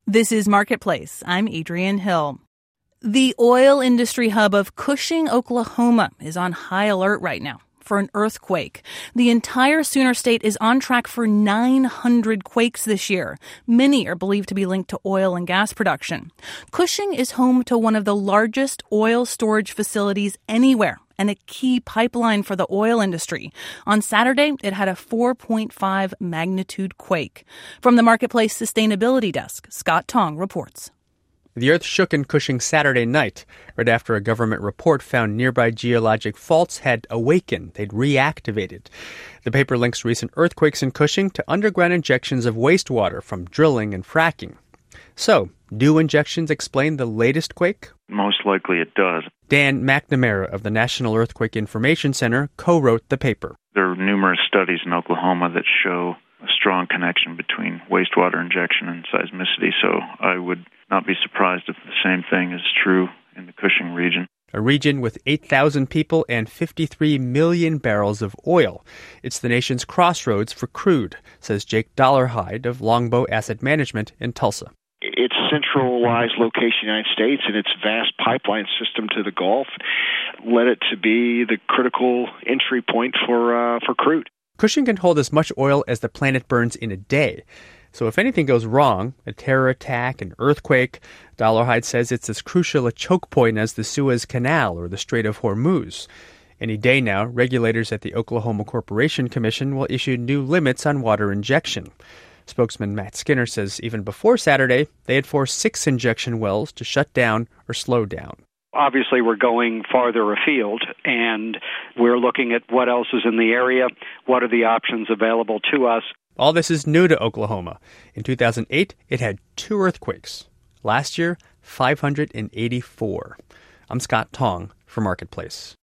This is Marketplace. I'm Adrienne Hill. The oil industry hub of Cushing, Oklahoma is on high alert right now for an earthquake. The entire Sooner State is on track for 900 quakes this year. Many are believed to be linked to oil and gas production. Cushing is home to one of the largest oil storage facilities anywhere and a key pipeline for the oil industry. On Saturday, it had a 4.5 magnitude quake. From the Marketplace Sustainability Desk, Scott Tong reports. The earth shook in Cushing Saturday night, right after a government report found nearby geologic faults had awakened. They'd reactivated. The paper links recent earthquakes in Cushing to underground injections of wastewater from drilling and fracking. So, do injections explain the latest quake? Most likely it does. Dan McNamara of the National Earthquake Information Center co-wrote the paper. There are numerous studies in Oklahoma that show a strong connection between wastewater injection and seismicity, so I would not be surprised if the same thing is true in the Cushing region. A region with 8,000 people and 53 million barrels of oil. It's the nation's crossroads for crude, says Jake Dollarhide of Longbow Asset Management in Tulsa. Its centralized location in the United States and its vast pipeline system to the Gulf led it to be the critical entry point for crude. Cushing can hold as much oil as the planet burns in a day. So if anything goes wrong, a terror attack, an earthquake, Dollarhide says it's as crucial a choke point as the Suez Canal or the Strait of Hormuz. Any day now, regulators at the Oklahoma Corporation Commission will issue new limits on water injection. Spokesman Matt Skinner says even before Saturday, they had forced 6 injection wells to shut down or slow down. Obviously, we're going farther afield, and we're looking at what else is in the area, what are the options available to us. All this is new to Oklahoma. In 2008, it had 2 earthquakes. Last year, 584. I'm Scott Tong for Marketplace.